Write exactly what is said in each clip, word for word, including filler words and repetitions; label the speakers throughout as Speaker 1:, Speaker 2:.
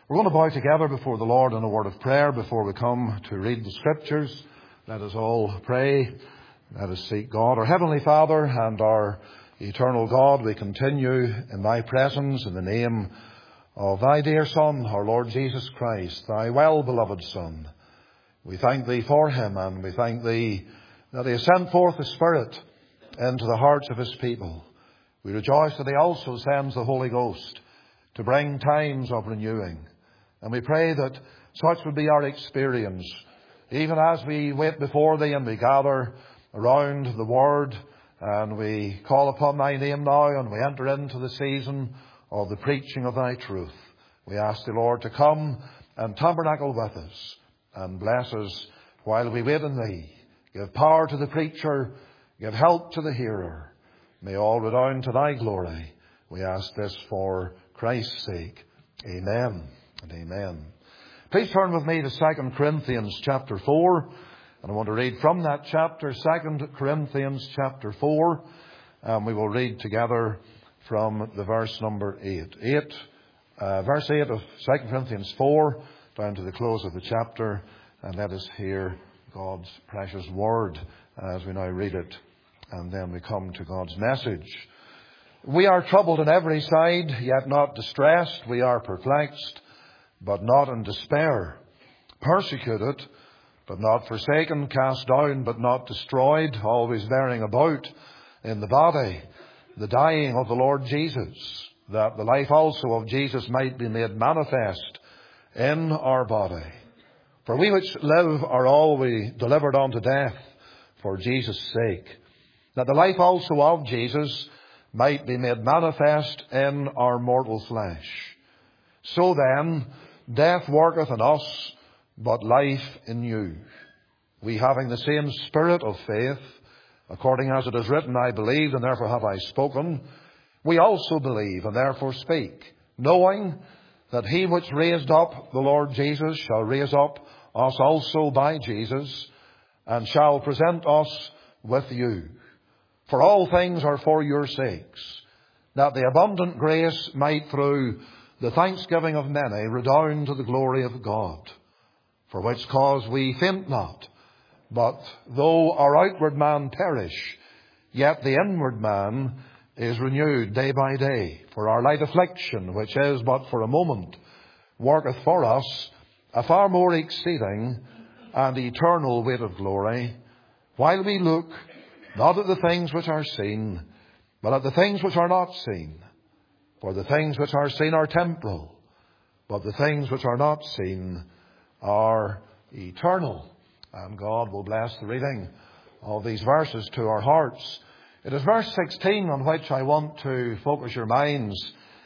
Speaker 1: We're going to bow together before the Lord in a word of prayer before we come to read the Scriptures. Let us all pray. Let us seek God. Our Heavenly Father and our eternal God, we continue in Thy presence in the name of Thy dear Son, our Lord Jesus Christ, Thy well-beloved Son. We thank Thee for Him, and we thank Thee that He has sent forth the Spirit into the hearts of His people. We rejoice that He also sends the Holy Ghost to bring times of renewing. And we pray that such would be our experience, even as we wait before Thee and we gather around the Word and we call upon Thy name now and we enter into the season of the preaching of Thy truth. We ask Thee, Lord, to come and tabernacle with us and bless us while we wait on Thee. Give power to the preacher, give help to the hearer. May all redound to Thy glory. We ask this for Christ's sake. Amen and amen. Please turn with me to Second Corinthians chapter four. And I want to read from that chapter, Second Corinthians chapter four. And we will read together from the verse number eight. eight uh, verse eight of Second Corinthians four down to the close of the chapter. And let us hear God's precious word as we now read it. And then we come to God's message. We are troubled on every side, yet not distressed. We are perplexed, but not in despair. Persecuted, but not forsaken. Cast down, but not destroyed. Always bearing about in the body the dying of the Lord Jesus, that the life also of Jesus might be made manifest in our body. For we which live are always delivered unto death for Jesus' sake, that the life also of Jesus might be made manifest in our mortal flesh. So then, death worketh in us, but life in you. We having the same spirit of faith, according as it is written, I believed, and therefore have I spoken. We also believe, and therefore speak, knowing that He which raised up the Lord Jesus shall raise up us also by Jesus, and shall present us with you. For all things are for your sakes, that the abundant grace might through the thanksgiving of many redound to the glory of God. For which cause we faint not, but though our outward man perish, yet the inward man is renewed day by day. For our light affliction, which is but for a moment, worketh for us a far more exceeding and eternal weight of glory, while we look not at the things which are seen, but at the things which are not seen. For the things which are seen are temporal, but the things which are not seen are eternal. And God will bless the reading of these verses to our hearts. It is verse sixteen on which I want to focus your minds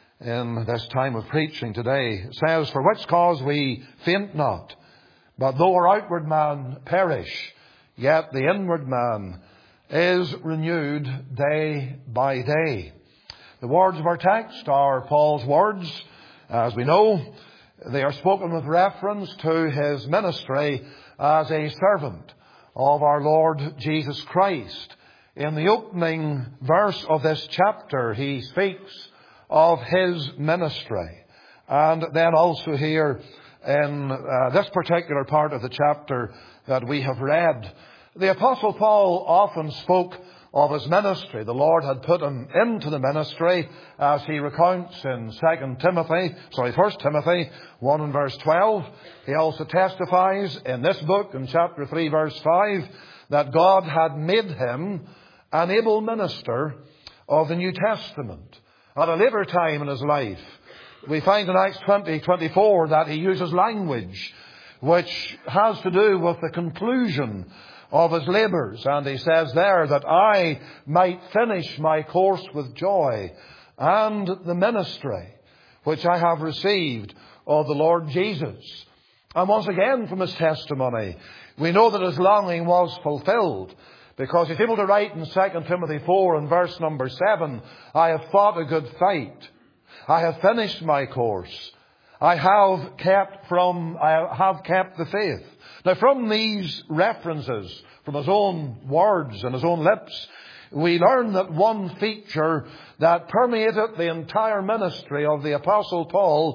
Speaker 1: in this time of preaching today. It says, For which cause we faint not, but though our outward man perish, yet the inward man is renewed day by day. The words of our text are Paul's words. As we know, they are spoken with reference to his ministry as a servant of our Lord Jesus Christ. In the opening verse of this chapter, he speaks of his ministry. And then also here in uh, this particular part of the chapter that we have read, the Apostle Paul often spoke of his ministry. The Lord had put him into the ministry, as he recounts in Second Timothy, sorry, First Timothy one and verse twelve. He also testifies in this book, in chapter three, verse five, that God had made him an able minister of the New Testament. At a later time in his life, we find in Acts twenty twenty-four that he uses language which has to do with the conclusion of his labours. And he says there that I might finish my course with joy and the ministry which I have received of the Lord Jesus. And once again from his testimony, we know that his longing was fulfilled, because he's able to write in Second Timothy four and verse number seven, I have fought a good fight. I have finished my course. I have kept from, I have kept the faith. Now, from these references, from his own words and his own lips, we learn that one feature that permeated the entire ministry of the Apostle Paul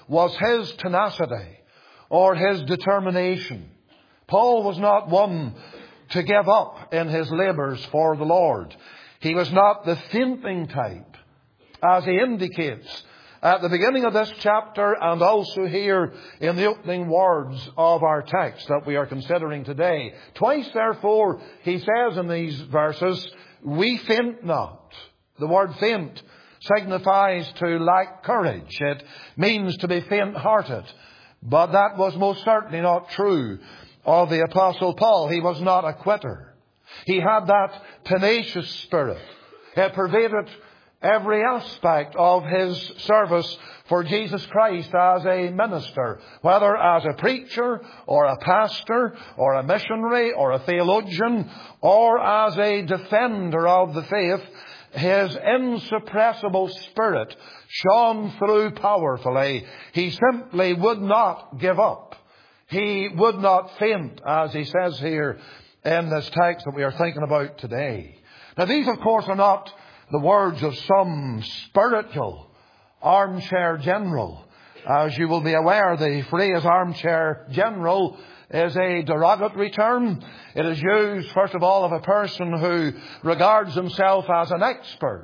Speaker 1: was his tenacity or his determination. Paul was not one to give up in his labours for the Lord. He was not the fainting type, as he indicates at the beginning of this chapter and also here in the opening words of our text that we are considering today. Twice, therefore, he says in these verses, we faint not. The word faint signifies to lack courage. It means to be faint-hearted. But that was most certainly not true of the Apostle Paul. He was not a quitter. He had that tenacious spirit. It pervaded every aspect of his service for Jesus Christ as a minister, whether as a preacher or a pastor or a missionary or a theologian or as a defender of the faith. His insuppressible spirit shone through powerfully. He simply would not give up. He would not faint, as he says here in this text that we are thinking about today. Now, these, of course, are not the words of some spiritual armchair general. As you will be aware, the phrase armchair general is a derogatory term. It is used, first of all, of a person who regards himself as an expert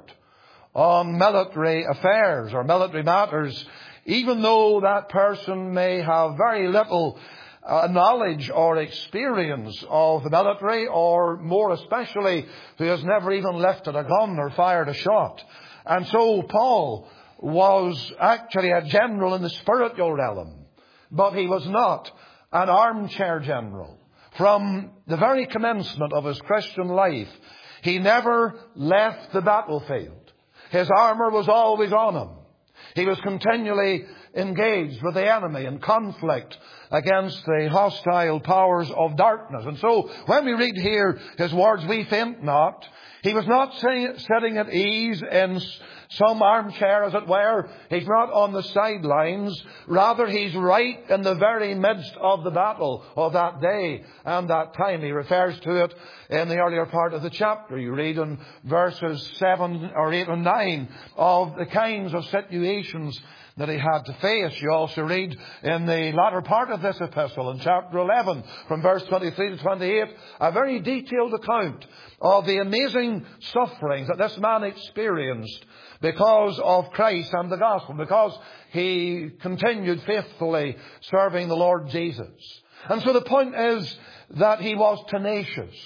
Speaker 1: on military affairs or military matters, even though that person may have very little uh, knowledge or experience of the military, or more especially, who has never even lifted a gun or fired a shot. And so Paul was actually a general in the spiritual realm, but he was not an armchair general. From the very commencement of his Christian life, he never left the battlefield. His armour was always on him. He was continually engaged with the enemy in conflict against the hostile powers of darkness. And so when we read here his words, we faint not, he was not sitting at ease in some armchair, as it were. He's not on the sidelines. Rather, he's right in the very midst of the battle of that day and that time. He refers to it in the earlier part of the chapter. You read in verses seven or eight and nine of the kinds of situations that he had to face. You also read in the latter part of this epistle, in chapter eleven, from verse twenty-three to twenty-eight, a very detailed account of the amazing sufferings that this man experienced because of Christ and the gospel, because he continued faithfully serving the Lord Jesus. And so the point is that he was tenacious.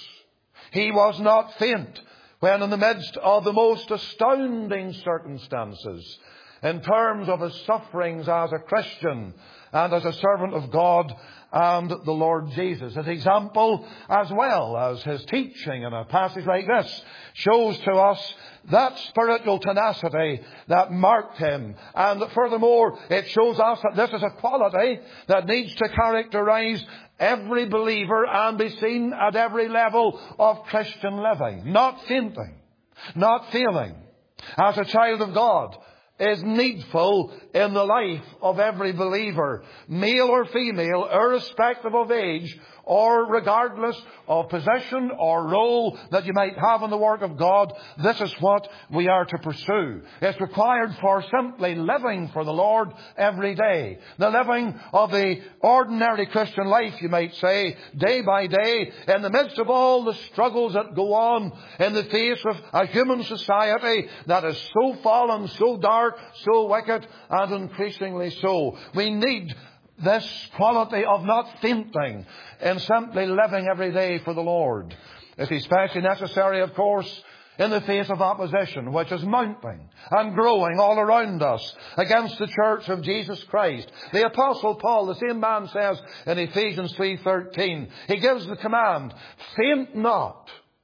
Speaker 1: He was not faint when in the midst of the most astounding circumstances, in terms of his sufferings as a Christian and as a servant of God and the Lord Jesus. His example, as well as his teaching in a passage like this, shows to us that spiritual tenacity that marked him. And furthermore, it shows us that this is a quality that needs to characterize every believer and be seen at every level of Christian living. Not fainting, not failing. As a child of God, is needful in the life of every believer, male or female, irrespective of age, or regardless of position or role that you might have in the work of God. This is what we are to pursue. It's required for simply living for the Lord every day. The living of the ordinary Christian life, you might say, day by day, in the midst of all the struggles that go on in the face of a human society that is so fallen, so dark, so wicked, and increasingly so. We need this quality of not fainting in simply living every day for the Lord. It's especially necessary, of course, in the face of opposition, which is mounting and growing all around us against the church of Jesus Christ. The Apostle Paul, the same man, says in Ephesians three thirteen, he gives the command, faint not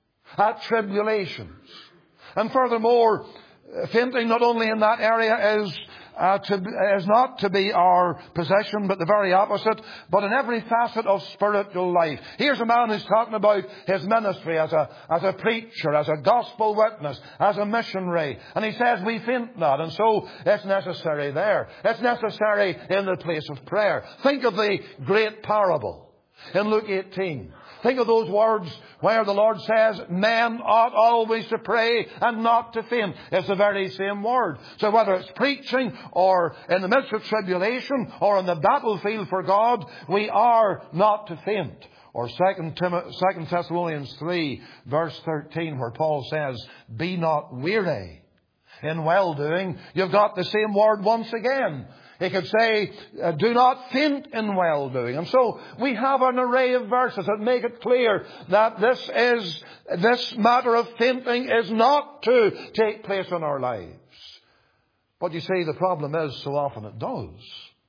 Speaker 1: at tribulations. And furthermore, fainting not only in that area is Uh, to, is not to be our possession, but the very opposite, but in every facet of spiritual life. Here's a man who's talking about his ministry as a, as a preacher, as a gospel witness, as a missionary. And he says, we faint not. And so it's necessary there. It's necessary in the place of prayer. Think of the great parable In Luke eighteen, think of those words where the Lord says, men ought always to pray and not to faint. It's the very same word. So whether it's preaching or in the midst of tribulation or on the battlefield for God, we are not to faint. Or Second Thessalonians three, verse thirteen, where Paul says, be not weary in well-doing. You've got the same word once again. He could say, do not faint in well-doing. And so we have an array of verses that make it clear that this is, this matter of fainting is not to take place in our lives. But you see, the problem is so often it does.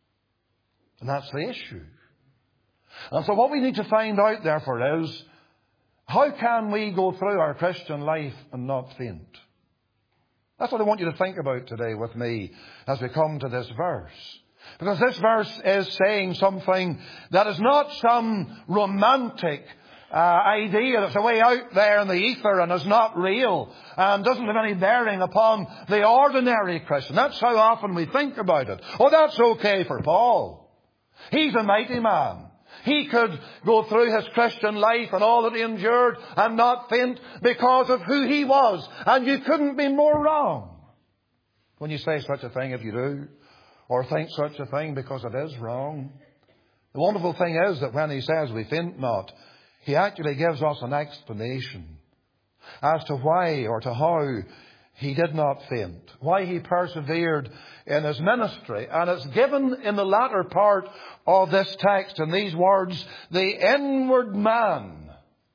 Speaker 1: And that's the issue. And so what we need to find out, therefore, is how can we go through our Christian life and not faint? That's what I want you to think about today with me as we come to this verse. Because this verse is saying something that is not some romantic uh, idea that's away out there in the ether and is not real and doesn't have any bearing upon the ordinary Christian. That's how often we think about it. Oh, that's okay for Paul. He's a mighty man. He could go through his Christian life and all that he endured and not faint because of who he was. And you couldn't be more wrong when you say such a thing, if you do, or think such a thing, because it is wrong. The wonderful thing is that when he says we faint not, he actually gives us an explanation as to why or to how he did not faint, why he persevered in his ministry. And it's given in the latter part of this text in these words, the inward man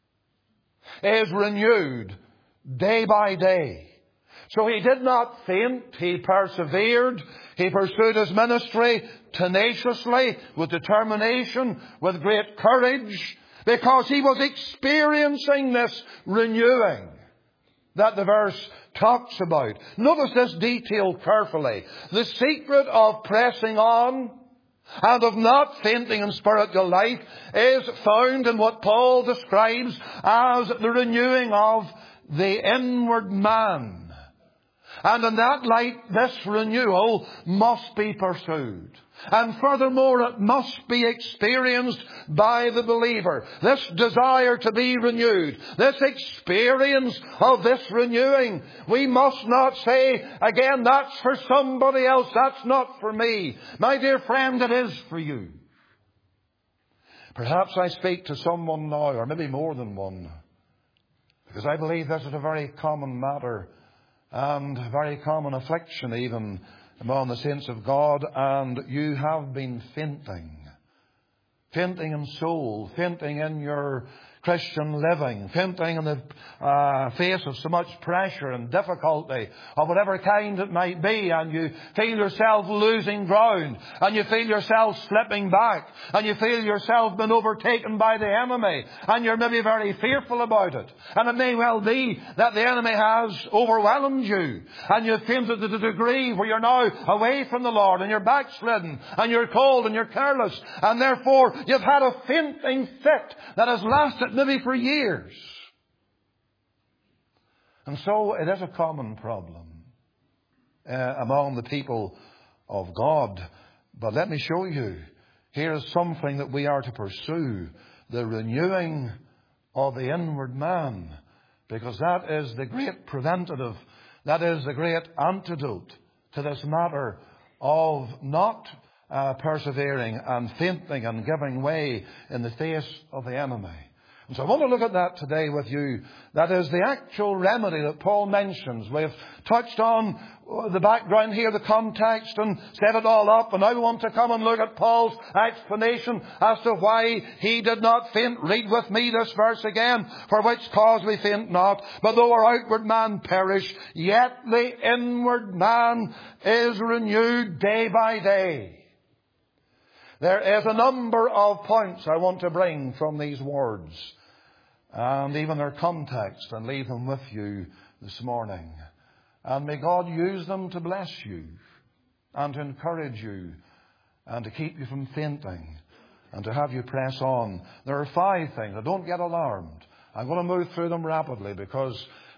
Speaker 1: is renewed day by day. So he did not faint, he persevered, he pursued his ministry tenaciously, with determination, with great courage, because he was experiencing this renewing that the verse talks about. Notice this detail carefully. The secret of pressing on and of not fainting in spiritual life is found in what Paul describes as the renewing of the inward man. And in that light, this renewal must be pursued. And furthermore, it must be experienced by the believer. This desire to be renewed, this experience of this renewing, we must not say, again, that's for somebody else, that's not for me. My dear friend, it is for you. Perhaps I speak to someone now, or maybe more than one, because I believe this is a very common matter and a very common affliction even among the saints of God, and you have been fainting. Fainting in soul, fainting in your Christian living, fainting in the uh, face of so much pressure and difficulty of whatever kind it might be, and you feel yourself losing ground, and you feel yourself slipping back, and you feel yourself being overtaken by the enemy, and you're maybe very fearful about it. And it may well be that the enemy has overwhelmed you, and you've fainted to the degree where you're now away from the Lord, and you're backslidden, and you're cold, and you're careless, and therefore you've had a fainting fit that has lasted maybe for years. And so it is a common problem uh, among the people of God. But let me show you, here is something that we are to pursue, the renewing of the inward man, because that is the great preventative, that is the great antidote to this matter of not uh, persevering and fainting and giving way in the face of the enemy. And so I want to look at that today with you. That is the actual remedy that Paul mentions. We've touched on the background here, the context, and set it all up. And now we want to come and look at Paul's explanation as to why he did not faint. Read with me this verse again. For which cause we faint not, but though our outward man perish, yet the inward man is renewed day by day. There is a number of points I want to bring from these words, and even their context, and leave them with you this morning. And may God use them to bless you, and to encourage you, and to keep you from fainting, and to have you press on. There are five things. Now, don't get alarmed. I'm going to move through them rapidly, because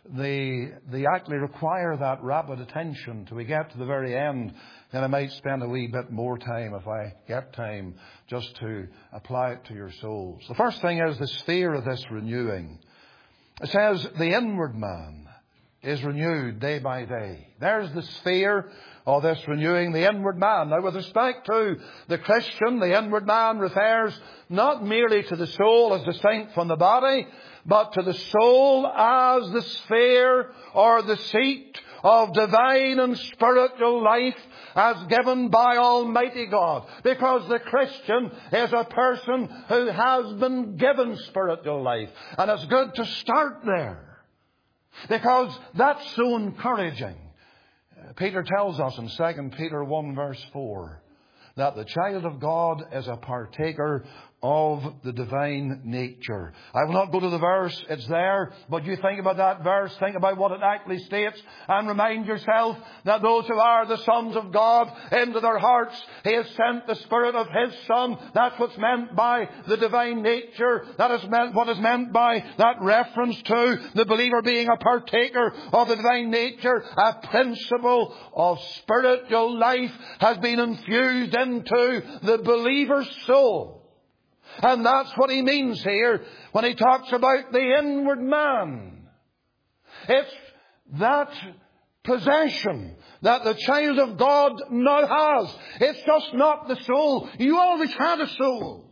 Speaker 1: they, they actually require that rapid attention till we get to the very end. Then I might spend a wee bit more time, if I get time, just to apply it to your souls. The first thing is the sphere of this renewing. It says the inward man is renewed day by day. There's the sphere of this renewing, the inward man. Now, with respect to the Christian, the inward man refers not merely to the soul as distinct from the body, but to the soul as the sphere or the seat of divine and spiritual life as given by Almighty God. Because the Christian is a person who has been given spiritual life. And it's good to start there, because that's so encouraging. Peter tells us in Second Peter one verse four that the child of God is a partaker of the divine nature. I will not go to the verse, it's there, but you think about that verse, think about what it actually states, and remind yourself that those who are the sons of God, into their hearts He has sent the Spirit of His Son. That's what's meant by the divine nature. That is meant, what is meant by that reference to the believer being a partaker of the divine nature. A principle of spiritual life has been infused into the believer's soul. And that's what he means here when he talks about the inward man. It's that possession that the child of God now has. It's just not the soul. You always had a soul.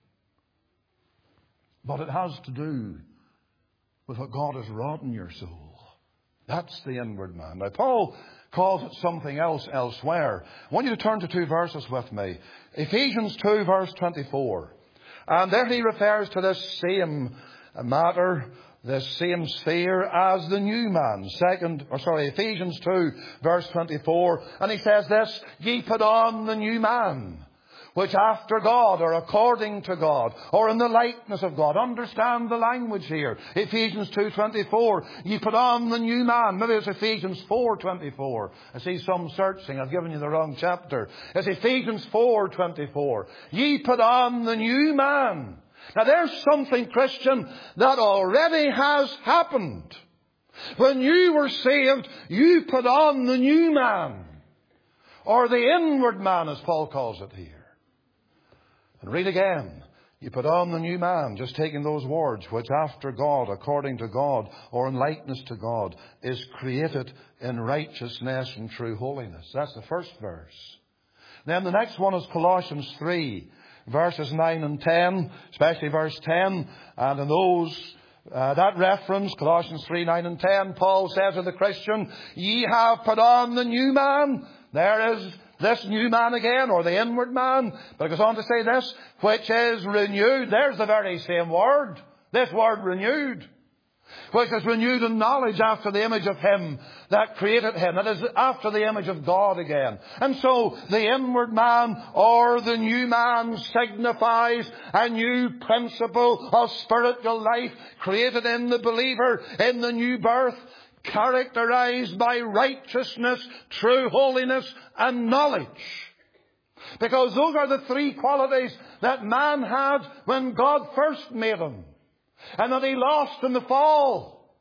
Speaker 1: But it has to do with what God has wrought in your soul. That's the inward man. Now, Paul calls it something else elsewhere. I want you to turn to two verses with me. Ephesians two verse twenty-four. And there he refers to this same matter, this same sphere, as the new man. Second, or sorry, Ephesians two, verse twenty-four. And he says this, ye put on the new man, which after God, or according to God, or in the likeness of God. Understand the language here. Ephesians two twenty-four. Ye put on the new man. Maybe it's Ephesians four twenty-four. I see some searching. I've given you the wrong chapter. It's Ephesians four twenty-four. Ye put on the new man. Now there's something, Christian, that already has happened. When you were saved, you put on the new man. Or the inward man, as Paul calls it here. And read again. You put on the new man, just taking those words, which after God, according to God, or in likeness to God, is created in righteousness and true holiness. That's the first verse. Then the next one is Colossians three, verses nine and ten, especially verse ten. And in those, uh, that reference, Colossians three, nine and ten, Paul says to the Christian, ye have put on the new man. There is this new man again, or the inward man. But it goes on to say this, which is renewed. There's the very same word. This word renewed. Which is renewed in knowledge after the image of Him that created him. It is after the image of God again. And so the inward man, or the new man, signifies a new principle of spiritual life created in the believer in the new birth, characterized by righteousness, true holiness, and knowledge. Because those are the three qualities that man had when God first made him, and that he lost in the fall.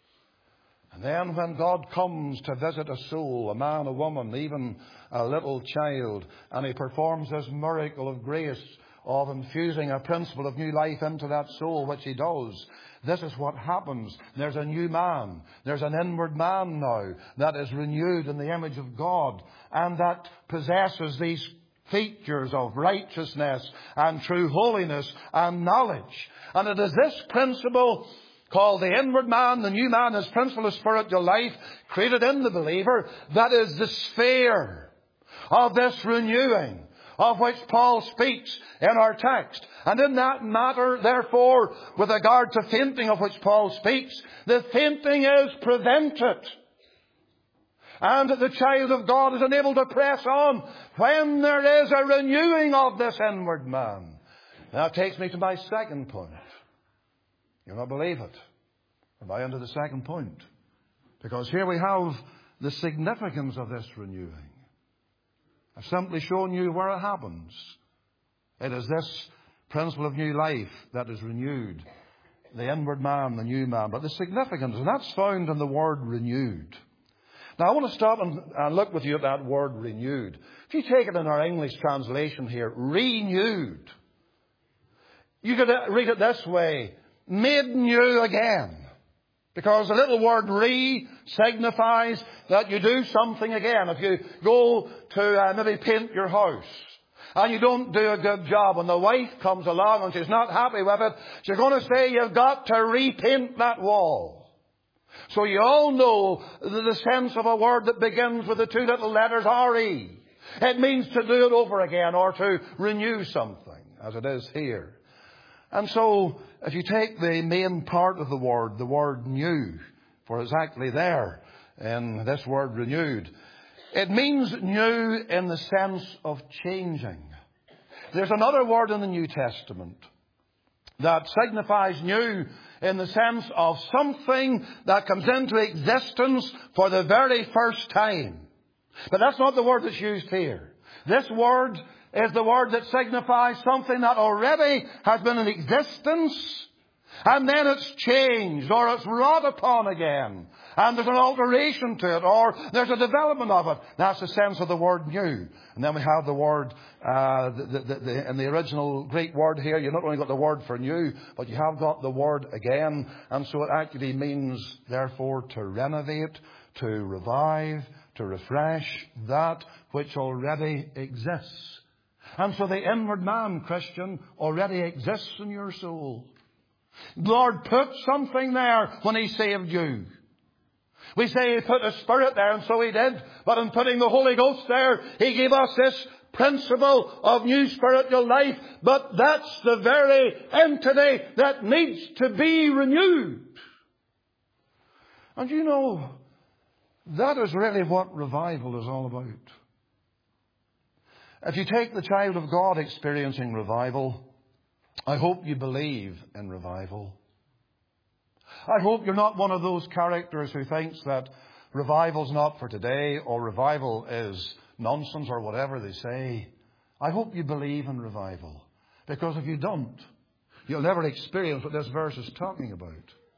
Speaker 1: And then when God comes to visit a soul, a man, a woman, even a little child, and He performs this miracle of grace of infusing a principle of new life into that soul, which He does, this is what happens. There's a new man. There's an inward man now that is renewed in the image of God, and that possesses these features of righteousness and true holiness and knowledge. And it is this principle called the inward man, the new man, this principle of spiritual life created in the believer, that is the sphere of this renewing, of which Paul speaks in our text. And in that matter, therefore, with regard to fainting, of which Paul speaks, the fainting is prevented. And the child of God is enabled to press on when there is a renewing of this inward man. That takes me to my second point. You'll not believe it. Am I into the second point? Because here we have the significance of this renewing. I've simply shown you where it happens. It is this principle of new life that is renewed The inward man, the new man. But the significance, and that's found in the word renewed. Now I want to stop and, and look with you at that word renewed. If you take it in our English translation here, renewed. You could read it this way, made new again. Because the little word re signifies that you do something again. If you go to uh, maybe paint your house and you don't do a good job and the wife comes along and she's not happy with it, she's going to say you've got to repaint that wall. So you all know the sense of a word that begins with the two little letters R E. It means to do it over again or to renew something, as it is here. And so, if you take the main part of the word, the word new, for it's actually there in this word renewed, it means new in the sense of changing. There's another word in the New Testament that signifies new in the sense of something that comes into existence for the very first time. But that's not the word that's used here. This word is the word that signifies something that already has been in existence, and then it's changed, or it's wrought upon again, and there's an alteration to it, or there's a development of it. That's the sense of the word new. And then we have the word, uh, the, the, the, in the original Greek word here, you've not only got the word for new, but you have got the word again, and so it actually means, therefore, to renovate, to revive, to refresh that which already exists. And so the inward man, Christian, already exists in your soul. Lord put something there when He saved you. We say He put a Spirit there, and so He did. But in putting the Holy Ghost there, He gave us this principle of new spiritual life. But that's the very entity that needs to be renewed. And you know, that is really what revival is all about. If you take the child of God experiencing revival, I hope you believe in revival. I hope you're not one of those characters who thinks that revival's not for today, or revival is nonsense, or whatever they say. I hope you believe in revival. Because if you don't, you'll never experience what this verse is talking about.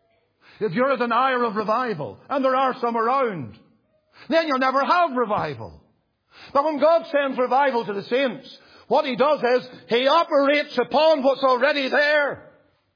Speaker 1: If you're a denier of revival, and there are some around, then you'll never have revival. But when God sends revival to the saints, what He does is He operates upon what's already there.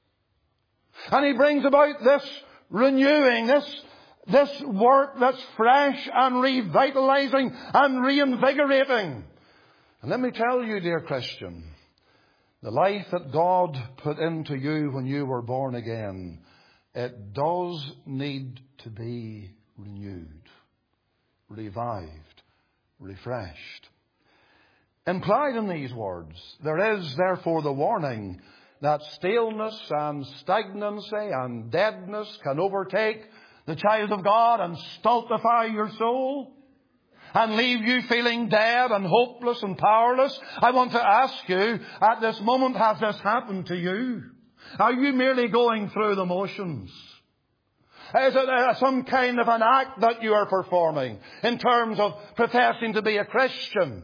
Speaker 1: And He brings about this renewing, this, this work that's fresh and revitalizing and reinvigorating. And let me tell you, dear Christian, the life that God put into you when you were born again, it does need to be renewed, revived, refreshed. Implied in these words, there is therefore the warning that staleness and stagnancy and deadness can overtake the child of God and stultify your soul and leave you feeling dead and hopeless and powerless. I want to ask you, at this moment, has this happened to you? Are you merely going through the motions? Is it uh, some kind of an act that you are performing in terms of professing to be a Christian?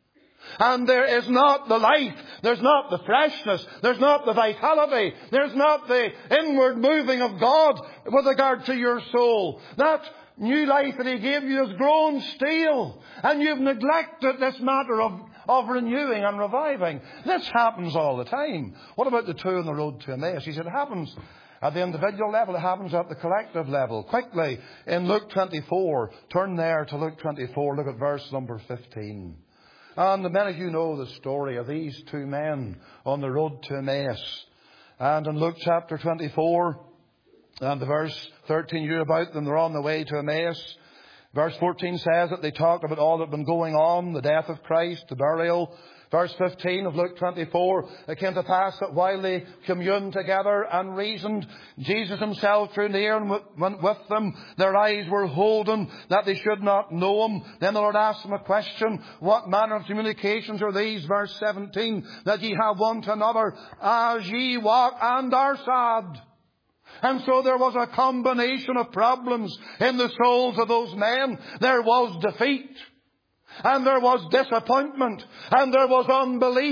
Speaker 1: And there is not the life, there's not the freshness, there's not the vitality, there's not the inward moving of God with regard to your soul. That new life that He gave you has grown stale, and you've neglected this matter of, of renewing and reviving. This happens all the time. What about the two on the road to Emmaus? He said it happens at the individual level, it happens at the collective level. Quickly, in Luke twenty-four, turn there to Luke twenty-four, look at verse number fifteen. And many of you know the story of these two men on the road to Emmaus. And in Luke chapter twenty-four, and the verse thirteen, you read about them, they're on the way to Emmaus. Verse fourteen says that they talked about all that had been going on, the death of Christ, the burial. Verse fifteen of Luke twenty-four, it came to pass that while they communed together and reasoned, Jesus Himself drew near and went with them. Their eyes were holden that they should not know Him. Then the Lord asked them a question, what manner of communications are these? Verse seventeen, that ye have one to another as ye walk and are sad. And so there was a combination of problems in the souls of those men. There was defeat, and there was disappointment, and there was unbelief,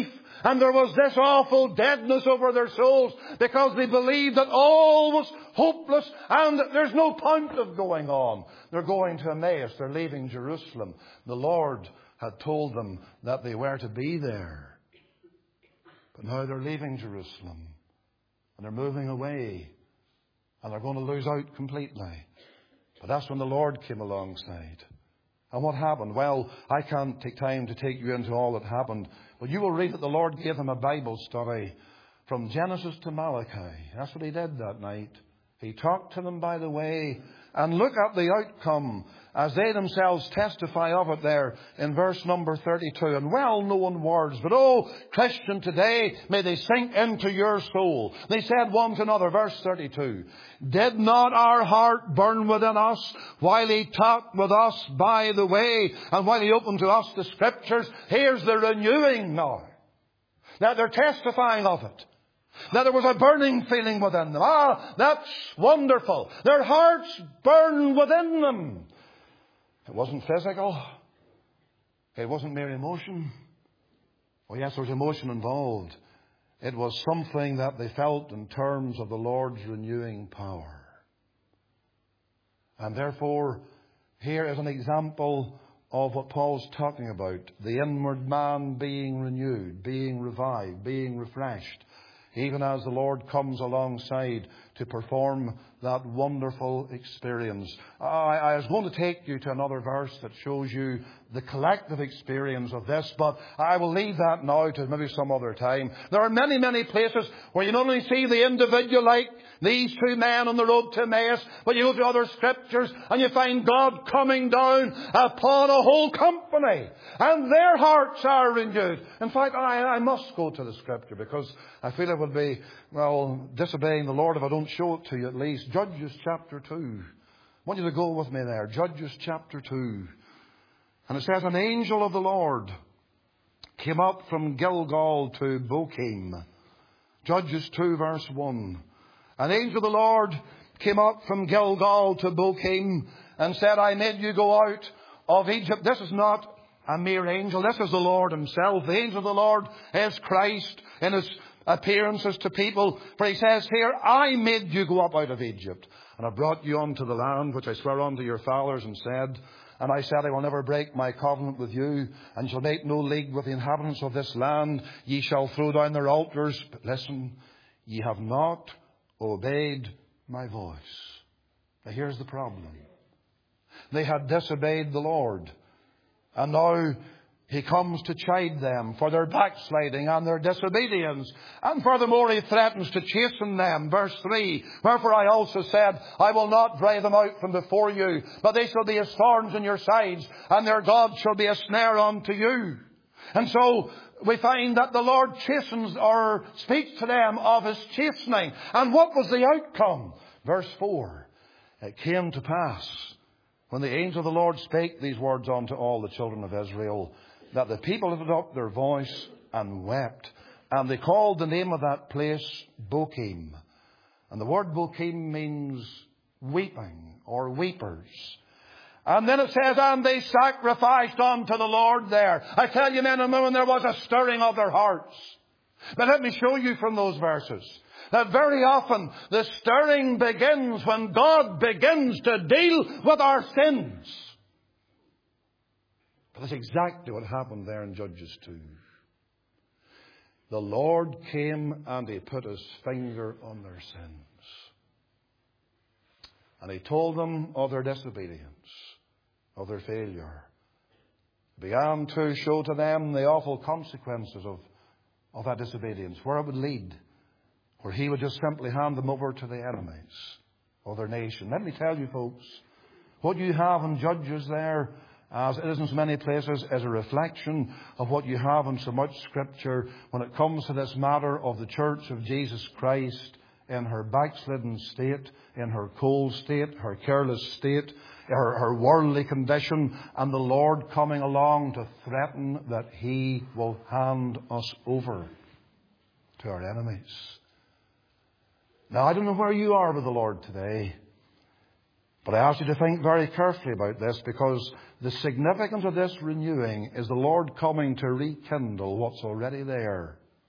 Speaker 1: And there was this awful deadness over their souls because they believed that all was hopeless and that there's no point of going on. They're going to Emmaus. They're leaving Jerusalem. The Lord had told them that they were to be there. But now they're leaving Jerusalem and they're moving away and they're going to lose out completely. But that's when the Lord came alongside. And what happened? Well, I can't take time to take you into all that happened. But you will read that the Lord gave them a Bible study from Genesis to Malachi. That's what He did that night. He talked to them by the way. And look at the outcome as they themselves testify of it there in verse number thirty-two. And well-known words. But oh, Christian, today may they sink into your soul. They said one to another, verse thirty-two. Did not our heart burn within us while He talked with us by the way and while He opened to us the Scriptures? Here's the renewing now. Now they're testifying of it. Now there was a burning feeling within them. Ah, that's wonderful. Their hearts burned within them. It wasn't physical. It wasn't mere emotion. Oh yes, there was emotion involved. It was something that they felt in terms of the Lord's renewing power. And therefore, here is an example of what Paul's talking about. The inward man being renewed, being revived, being refreshed. Even as the Lord comes alongside to perform that wonderful experience. I, I was going to take you to another verse that shows you the collective experience of this, but I will leave that now to maybe some other time. There are many, many places where you not only see the individual like these two men on the road to Emmaus, but you go to other Scriptures and you find God coming down upon a whole company. And their hearts are renewed. In fact, I, I must go to the Scripture because I feel it would be, well, disobeying the Lord if I don't show it to you at least. Judges chapter two. I want you to go with me there. Judges chapter two. And it says, an angel of the Lord came up from Gilgal to Bochim. Judges two verse one. An angel of the Lord came up from Gilgal to Bochim and said, I made you go out of Egypt. This is not a mere angel. This is the Lord Himself. The angel of the Lord is Christ in His appearances to people. For He says here, I made you go up out of Egypt. And I brought you unto the land which I swore unto your fathers and said, and I said, I will never break my covenant with you, and shall make no league with the inhabitants of this land. Ye shall throw down their altars. But listen, ye have not obeyed my voice. Now here's the problem. They had disobeyed the Lord. And now He comes to chide them for their backsliding and their disobedience. And furthermore, He threatens to chasten them. Verse three, wherefore I also said, I will not drive them out from before you, but they shall be as thorns in your sides, and their God shall be a snare unto you. And so we find that the Lord chastens or speaks to them of His chastening. And what was the outcome? Verse four, it came to pass, when the angel of the Lord spake these words unto all the children of Israel, that the people lifted up their voice and wept. And they called the name of that place Bochim. And the word Bochim means weeping or weepers. And then it says, and they sacrificed unto the Lord there. I tell you, men and women, there was a stirring of their hearts. But let me show you from those verses that very often the stirring begins when God begins to deal with our sins. But that's exactly what happened there in Judges two. The Lord came and He put His finger on their sins. And He told them of their disobedience, of their failure. He began to show to them the awful consequences of, of that disobedience, where it would lead, where He would just simply hand them over to the enemies of their nation. Let me tell you, folks, what you have in Judges there, as it is in so many places, is a reflection of what you have in so much Scripture when it comes to this matter of the Church of Jesus Christ in her backslidden state, in her cold state, her careless state, her, her worldly condition, and the Lord coming along to threaten that He will hand us over to our enemies. Now, I don't know where you are with the Lord today, but I ask you to think very carefully about this, because the significance of this renewing is the Lord coming to rekindle what's already there.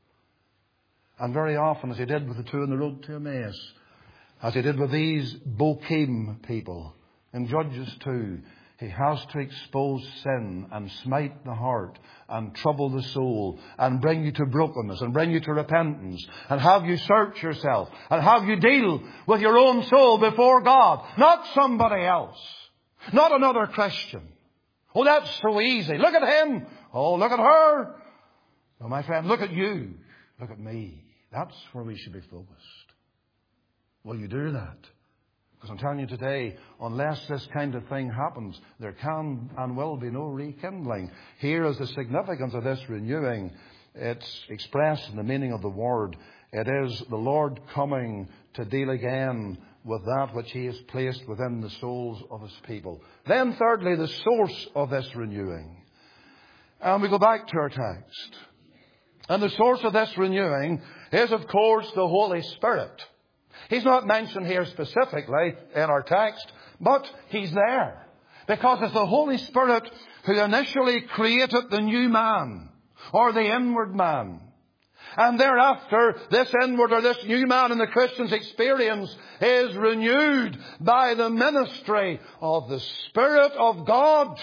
Speaker 1: And very often, as he did with the two on the road to Emmaus, as he did with these Bochim people in Judges two, he has to expose sin and smite the heart and trouble the soul and bring you to brokenness and bring you to repentance and have you search yourself and have you deal with your own soul before God, not somebody else, not another Christian. Oh, that's so easy. Look at him. Oh, look at her. Oh, my friend, look at you. Look at me. That's where we should be focused. Will you do that? Because I'm telling you today, unless this kind of thing happens, there can and will be no rekindling. Here is the significance of this renewing. It's expressed in the meaning of the word. It is the Lord coming to deal again with that which He has placed within the souls of His people. Then thirdly, the source of this renewing. And we go back to our text. And the source of this renewing is, of course, the Holy Spirit. He's not mentioned here specifically in our text, but He's there. Because it's the Holy Spirit who initially created the new man, or the inward man. And thereafter, this inward or this new man in the Christian's experience is renewed by the ministry of the Spirit of God.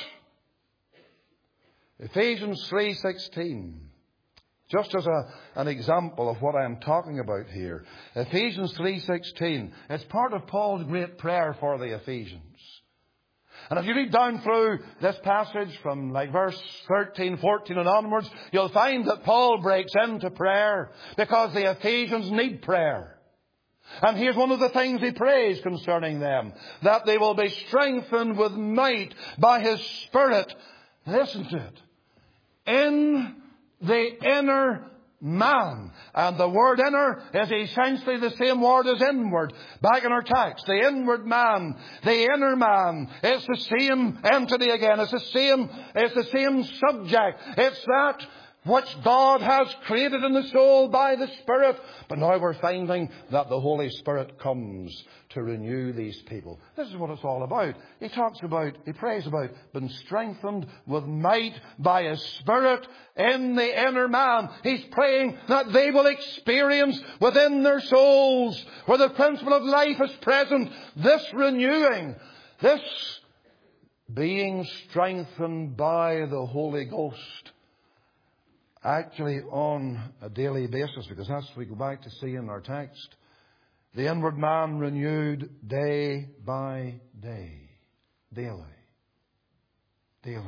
Speaker 1: Ephesians three sixteen. Just as a, an example of what I am talking about here. Ephesians three sixteen. It's part of Paul's great prayer for the Ephesians. And if you read down through this passage from like verse thirteen, fourteen and onwards, you'll find that Paul breaks into prayer because the Ephesians need prayer. And here's one of the things he prays concerning them. That they will be strengthened with might by His Spirit. Listen to it. In the inner man. And the word inner is essentially the same word as inward. Back in our text, the inward man, the inner man. It's the same entity again. It's the same, it's the same subject. It's that which God has created in the soul by the Spirit. But now we're finding that the Holy Spirit comes to renew these people. This is what it's all about. He talks about, he prays about being strengthened with might by His Spirit in the inner man. He's praying that they will experience within their souls, where the principle of life is present, this renewing, this being strengthened by the Holy Ghost. Actually on a daily basis, because that's what we go back to see in our text. The inward man renewed day by day. Daily. Daily.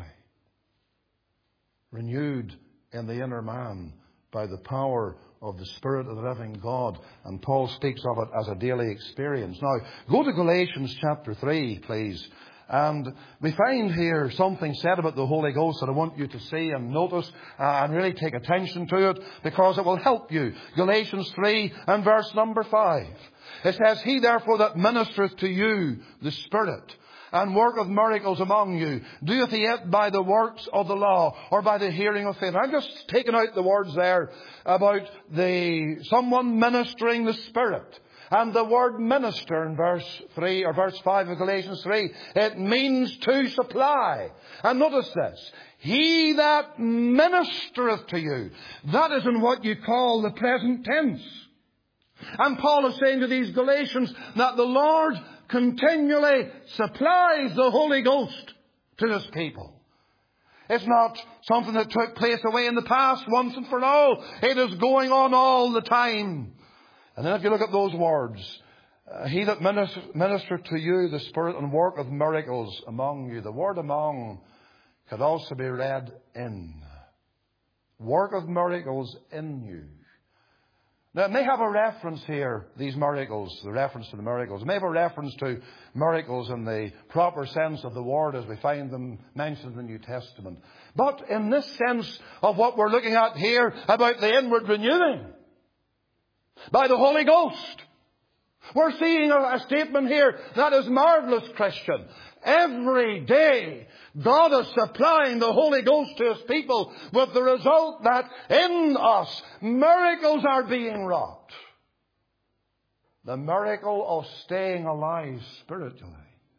Speaker 1: Renewed in the inner man by the power of the Spirit of the living God. And Paul speaks of it as a daily experience. Now, go to Galatians chapter three, please. And we find here something said about the Holy Ghost that I want you to see and notice uh, and really take attention to it, because it will help you. Galatians three and verse number five. It says, He therefore that ministereth to you the Spirit, and worketh miracles among you, doeth he it by the works of the law, or by the hearing of faith? I'm just taking out the words there about the someone ministering the Spirit. And the word minister in verse three or verse five of Galatians three, it means to supply. And notice this. He that ministereth to you. That is in what you call the present tense. And Paul is saying to these Galatians that the Lord continually supplies the Holy Ghost to His people. It's not something that took place away in the past once and for all. It is going on all the time. And then if you look at those words, uh, He that ministered to you the Spirit and worketh miracles among you. The word among could also be read in. Worketh miracles in you. Now, it may have a reference here, these miracles, the reference to the miracles. It may have a reference to miracles in the proper sense of the word as we find them mentioned in the New Testament. But in this sense of what we're looking at here about the inward renewing by the Holy Ghost, we're seeing a, a statement here that is marvelous, Christian. Every day, God is supplying the Holy Ghost to His people, with the result that in us, miracles are being wrought. The miracle of staying alive spiritually.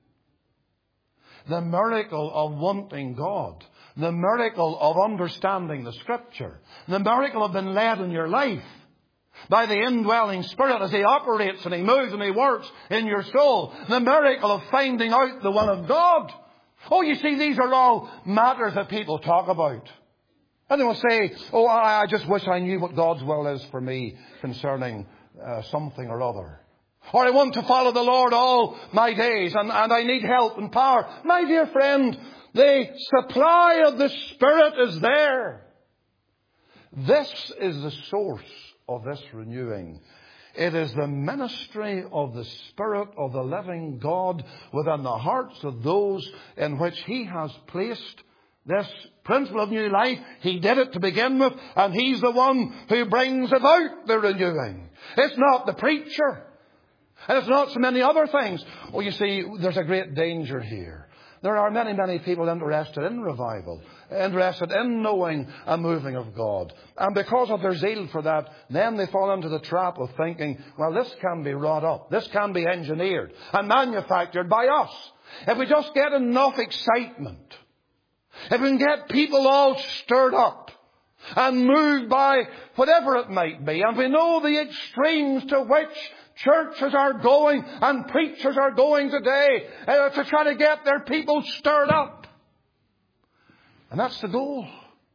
Speaker 1: The miracle of wanting God. The miracle of understanding the Scripture. The miracle of being led in your life. by the indwelling Spirit as He operates and He moves and He works in your soul. The miracle of finding out the will of God. Oh, you see, these are all matters that people talk about. And they will say, oh, I just wish I knew what God's will is for me concerning uh, something or other. Or I want to follow the Lord all my days and, and I need help and power. My dear friend, the supply of the Spirit is there. This is the source of this renewing. It is the ministry of the Spirit of the living God within the hearts of those in which He has placed this principle of new life. He did it to begin with, and He's the one who brings about the renewing. It's not the preacher. And it's not so many other things. Oh, you see, there's a great danger here. There are many, many people interested in revival, interested in knowing a moving of God. And because of their zeal for that, then they fall into the trap of thinking, well, this can be wrought up. This can be engineered and manufactured by us. If we just get enough excitement, if we can get people all stirred up and moved by whatever it might be, and we know the extremes to which churches are going and preachers are going today uh, to try to get their people stirred up. And that's the goal.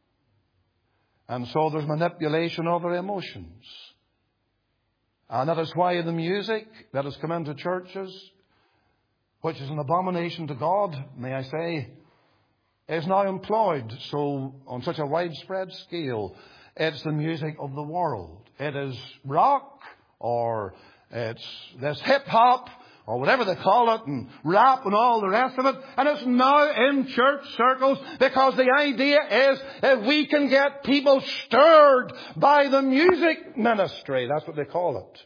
Speaker 1: And so there's manipulation of their emotions. And that is why the music that has come into churches, which is an abomination to God, may I say, is now employed so on such a widespread scale. It's the music of the world. It is rock, or it's this hip-hop, or whatever they call it, and rap and all the rest of it. And it's now in church circles because the idea is if we can get people stirred by the music ministry, that's what they call it,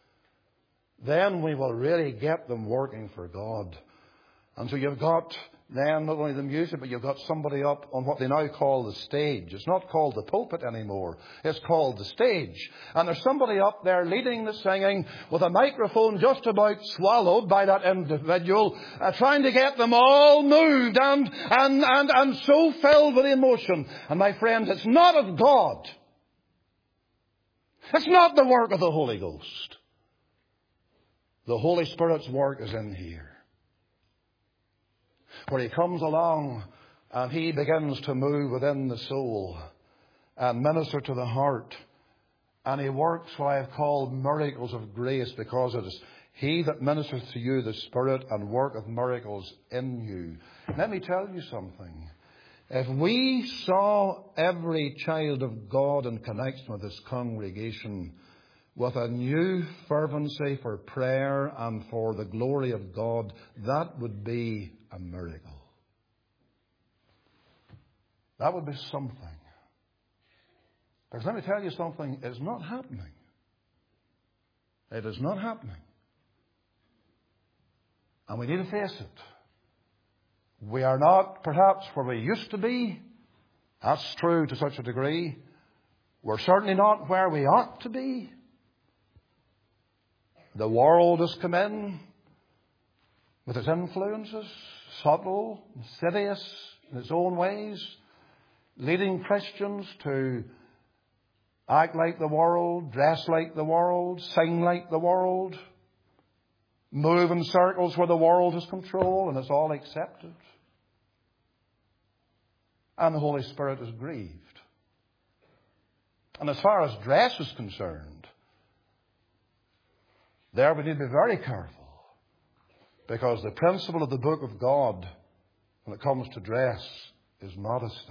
Speaker 1: then we will really get them working for God. And so you've got then not only the music, but you've got somebody up on what they now call the stage. It's not called the pulpit anymore. It's called the stage. And there's somebody up there leading the singing with a microphone just about swallowed by that individual, uh, trying to get them all moved and, and, and, and so filled with emotion. And my friends, it's not of God. It's not the work of the Holy Ghost. The Holy Spirit's work is in here, where He comes along and He begins to move within the soul and minister to the heart. And He works what I have called miracles of grace, because it is He that ministers to you the Spirit and worketh miracles in you. Let me tell you something. If we saw every child of God in connection with this congregation with a new fervency for prayer and for the glory of God, that would be a miracle. That would be something. Because let me tell you something, it's not happening. It is not happening. And we need to face it. We are not perhaps where we used to be. That's true to such a degree. We're certainly not where we ought to be. The world has come in with its influences, subtle, insidious in its own ways, leading Christians to act like the world, dress like the world, sing like the world, move in circles where the world has control and it's all accepted. And the Holy Spirit is grieved. And as far as dress is concerned, there we need to be very careful, because the principle of the book of God when it comes to dress is modesty.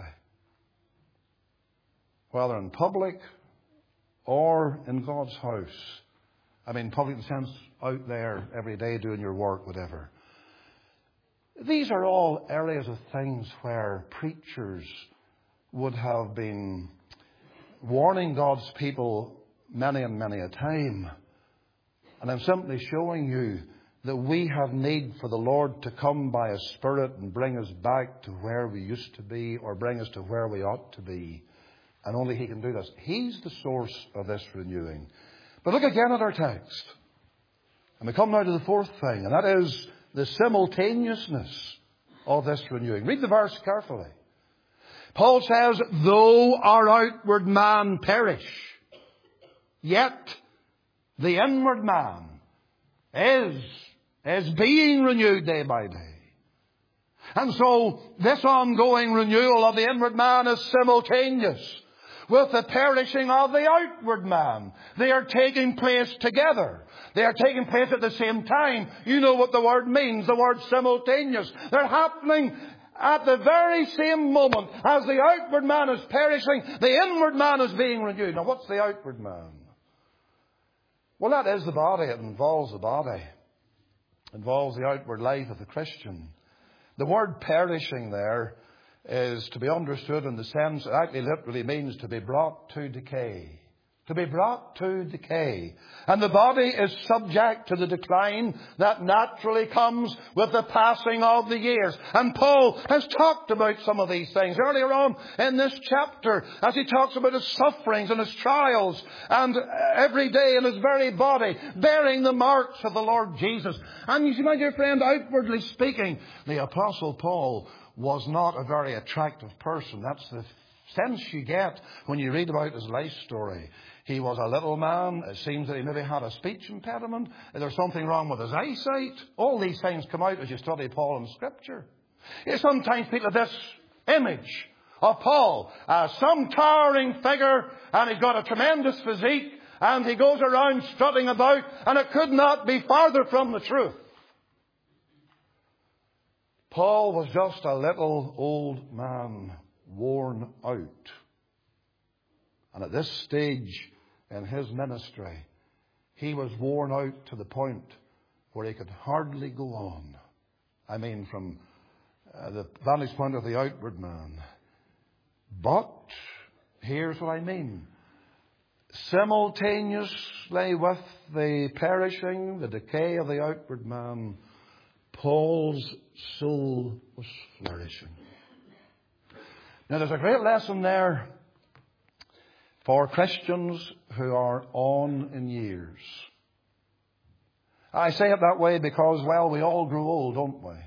Speaker 1: Whether in public or in God's house. I mean, public in the sense out there every day doing your work, whatever. These are all areas of things where preachers would have been warning God's people many and many a time. And I'm simply showing you that we have need for the Lord to come by His Spirit and bring us back to where we used to be, or bring us to where we ought to be. And only He can do this. He's the source of this renewing. But look again at our text. And we come now to the fourth thing, and that is the simultaneousness of this renewing. Read the verse carefully. Paul says, though our outward man perish. Yet the inward man is, is being renewed day by day. And so this ongoing renewal of the inward man is simultaneous with the perishing of the outward man. They are taking place together. They are taking place at the same time. You know what the word means, the word simultaneous. They're happening at the very same moment. As the outward man is perishing, the inward man is being renewed. Now what's the outward man? Well, that is the body. It involves the body. It involves the outward life of the Christian. The word perishing there is to be understood in the sense it actually literally means to be brought to decay. To be brought to decay. And the body is subject to the decline that naturally comes with the passing of the years. And Paul has talked about some of these things earlier on in this chapter as he talks about his sufferings and his trials and every day in his very body bearing the marks of the Lord Jesus. And you see, my dear friend, outwardly speaking, the Apostle Paul was not a very attractive person. That's the sense you get when you read about his life story. He was a little man. It seems that he maybe had a speech impediment. There's something wrong with his eyesight. All these things come out as you study Paul in Scripture. Sometimes people have this image of Paul as some towering figure, and he's got a tremendous physique, and he goes around strutting about, and it could not be farther from the truth. Paul was just a little old man, worn out. And at this stage in his ministry, he was worn out to the point where he could hardly go on. I mean, from uh, the vantage point of the outward man. But here's what I mean. Simultaneously with the perishing, the decay of the outward man, Paul's soul was flourishing. Now there's a great lesson there for Christians who are on in years. I say it that way because, well, we all grow old, don't we?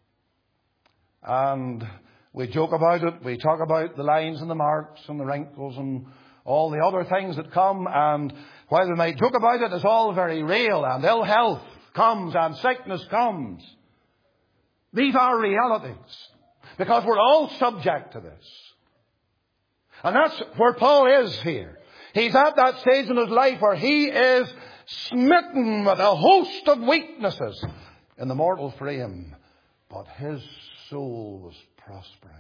Speaker 1: And we joke about it. We talk about the lines and the marks and the wrinkles and all the other things that come. And while we might joke about it, it's all very real. And ill health comes and sickness comes. These are realities. Because we're all subject to this. And that's where Paul is here. He's at that stage in his life where he is smitten with a host of weaknesses in the mortal frame. But his soul was prospering.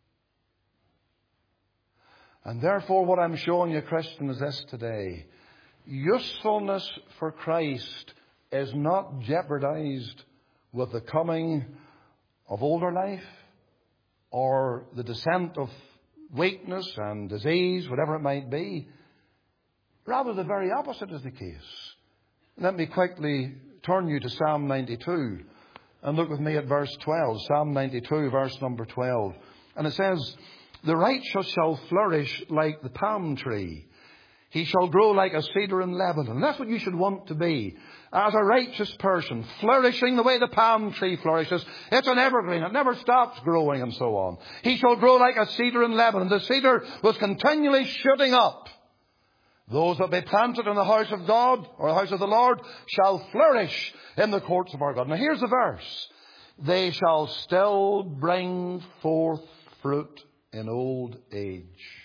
Speaker 1: And therefore what I'm showing you, Christian, is this today. Usefulness for Christ is not jeopardized with the coming of older life or the descent of weakness and disease, whatever it might be. Rather, the very opposite is the case. Let me quickly turn you to Psalm ninety-two and look with me at verse twelve. Psalm ninety-two, verse number twelve. And it says, "The righteous shall flourish like the palm tree. He shall grow like a cedar in Lebanon." And that's what you should want to be. As a righteous person, flourishing the way the palm tree flourishes. It's an evergreen. It never stops growing and so on. He shall grow like a cedar in Lebanon. The cedar was continually shooting up. Those that be planted in the house of God, or the house of the Lord, shall flourish in the courts of our God. Now here's the verse. "They shall still bring forth fruit in old age.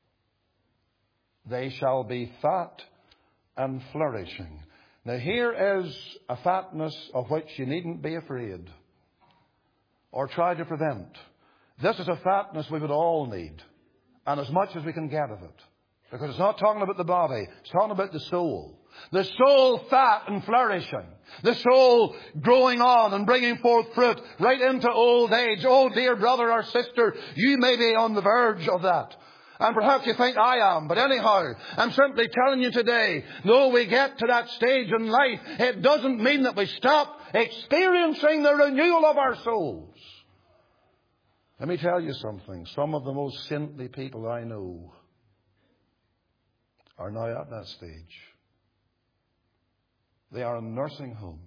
Speaker 1: They shall be fat and flourishing." Now here is a fatness of which you needn't be afraid or try to prevent. This is a fatness we would all need, and as much as we can get of it. Because it's not talking about the body, it's talking about the soul. The soul fat and flourishing. The soul growing on and bringing forth fruit right into old age. Oh, dear brother or sister, you may be on the verge of that. And perhaps you think I am. But anyhow, I'm simply telling you today, though we get to that stage in life, it doesn't mean that we stop experiencing the renewal of our souls. Let me tell you something. Some of the most saintly people I know are now at that stage. They are in nursing homes.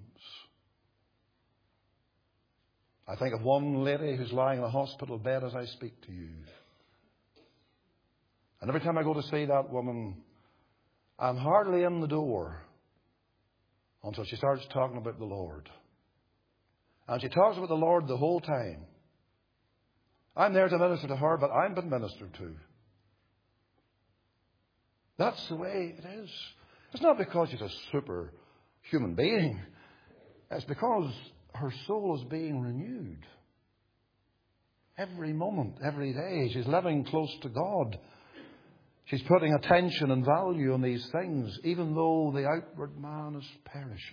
Speaker 1: I think of one lady who's lying in a hospital bed as I speak to you. And every time I go to see that woman, I'm hardly in the door until she starts talking about the Lord. And she talks about the Lord the whole time. I'm there to minister to her, but I'm been ministered to. That's the way it is. It's not because she's a super human being. It's because her soul is being renewed. Every moment, every day, she's living close to God. She's putting attention and value on these things, even though the outward man is perishing.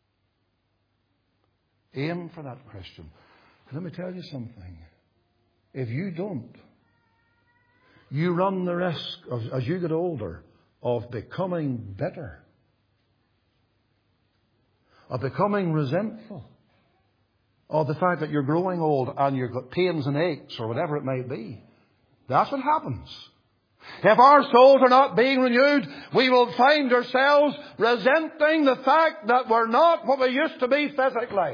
Speaker 1: Aim for that, Christian. Let me tell you something. If you don't, you run the risk of, as you get older, of becoming bitter, of becoming resentful, of the fact that you're growing old and you've got pains and aches or whatever it might be. That's what happens. If our souls are not being renewed, we will find ourselves resenting the fact that we're not what we used to be physically.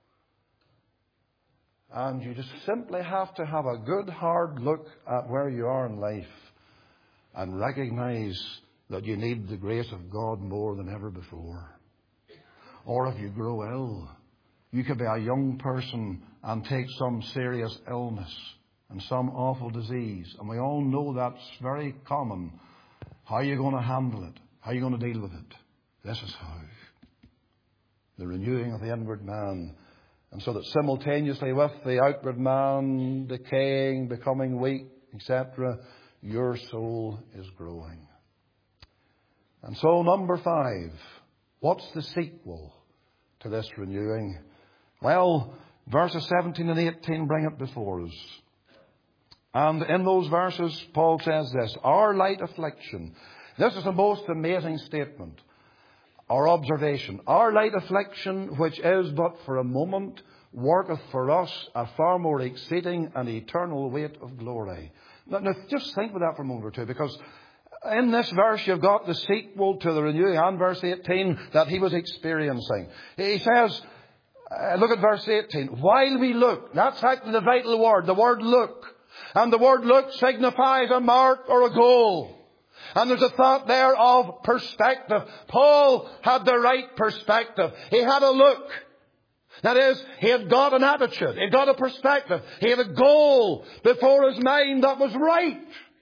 Speaker 1: And you just simply have to have a good hard look at where you are in life and recognize that you need the grace of God more than ever before. Or if you grow ill, you could be a young person and take some serious illness and some awful disease. And we all know that's very common. How are you going to handle it? How are you going to deal with it? This is how. The renewing of the inward man. And so that simultaneously with the outward man decaying, becoming weak, et cetera, your soul is growing. And so number five, what's the sequel to this renewing? Well, verses seventeen and eighteen bring it before us. And in those verses, Paul says this, our light affliction. This is the most amazing statement, our observation. Our light affliction, which is but for a moment, worketh for us a far more exceeding and eternal weight of glory. Now, now just think about that for a moment or two, because in this verse you've got the sequel to the renewing, and verse eighteen that he was experiencing. He says, uh, look at verse eighteen. While we look, that's actually the vital word, the word look. And the word look signifies a mark or a goal. And there's a thought there of perspective. Paul had the right perspective. He had a look. That is, he had got an attitude. He had got a perspective. He had a goal before his mind that was right.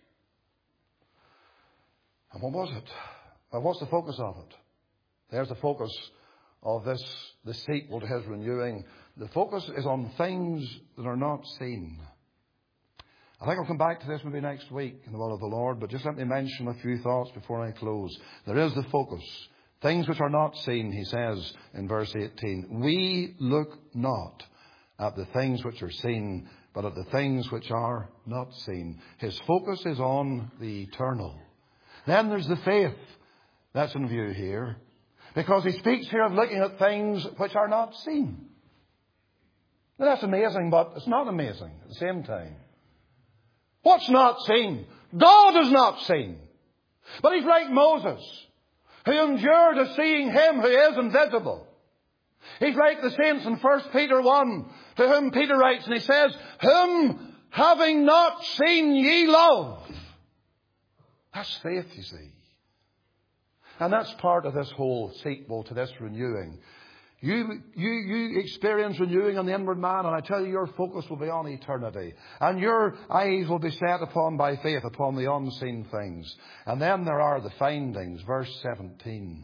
Speaker 1: And what was it? Well, what's the focus of it? There's the focus of this, the sequel to his renewing. The focus is on things that are not seen. I think I'll come back to this maybe next week in the will of the Lord, but just let me mention a few thoughts before I close. There is the focus. Things which are not seen, he says in verse eighteen. We look not at the things which are seen, but at the things which are not seen. His focus is on the eternal. Then there's the faith that's in view here, because he speaks here of looking at things which are not seen. Now that's amazing, but it's not amazing at the same time. What's not seen? God is not seen. But he's like Moses, who endured as seeing him who is invisible. He's like the saints in First Peter one, to whom Peter writes, and he says, whom having not seen ye love. That's faith, you see. And that's part of this whole sequel to this renewing. You, you, you experience renewing on the inward man, and I tell you, your focus will be on eternity. And your eyes will be set upon by faith, upon the unseen things. And then there are the findings, verse seventeen.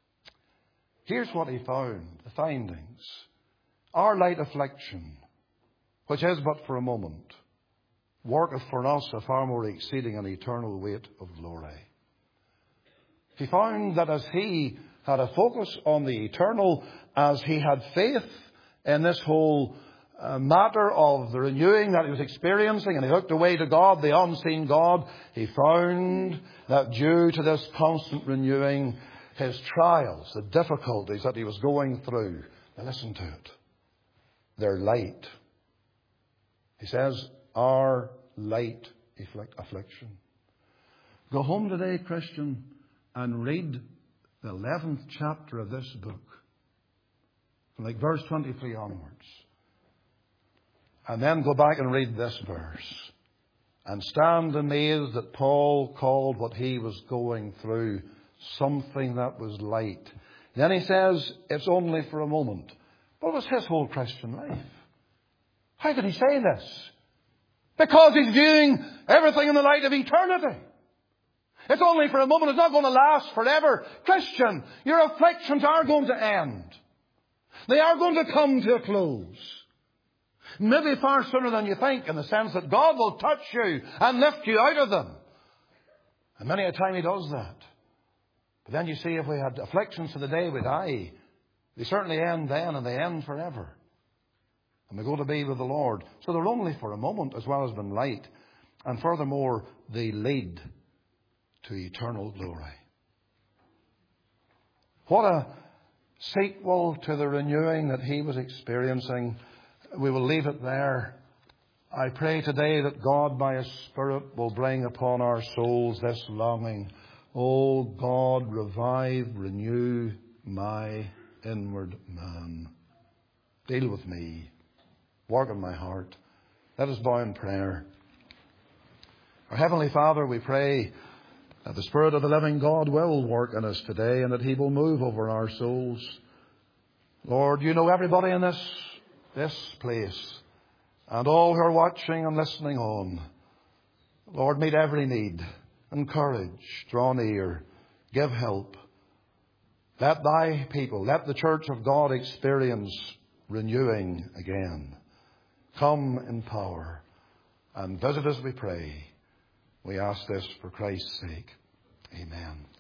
Speaker 1: Here's what he found, the findings. Our light affliction, which is but for a moment, worketh for us a far more exceeding and eternal weight of glory. He found that as he had a focus on the eternal, as he had faith in this whole uh, matter of the renewing that he was experiencing, and he looked away to God, the unseen God, he found that due to this constant renewing, his trials, the difficulties that he was going through, now listen to it, they're light. He says, our light affliction. Go home today, Christian, and read the eleventh chapter of this book, from like verse twenty-three onwards. And then go back and read this verse. And stand amazed that Paul called what he was going through something that was light. Then he says it's only for a moment. But it was his whole Christian life. How could he say this? Because he's viewing everything in the light of eternity. It's only for a moment. It's not going to last forever. Christian, your afflictions are going to end. They are going to come to a close. Maybe far sooner than you think, in the sense that God will touch you and lift you out of them. And many a time He does that. But then you see, if we had afflictions to the day we die, they certainly end then, and they end forever. And we go to be with the Lord. So they're only for a moment, as well as being light. And furthermore, they lead to eternal glory. What a sequel to the renewing that he was experiencing. We will leave it there. I pray today that God by His Spirit will bring upon our souls this longing. Oh God, revive, renew my inward man. Deal with me. Work in my heart. Let us bow in prayer. Our Heavenly Father, we pray that the Spirit of the living God will work in us today, and that He will move over our souls. Lord, You know everybody in this, this place, and all who are watching and listening on. Lord, meet every need. Encourage, draw near, give help. Let Thy people, let the Church of God experience renewing again. Come in power and visit us, we pray. We ask this for Christ's sake. Amen.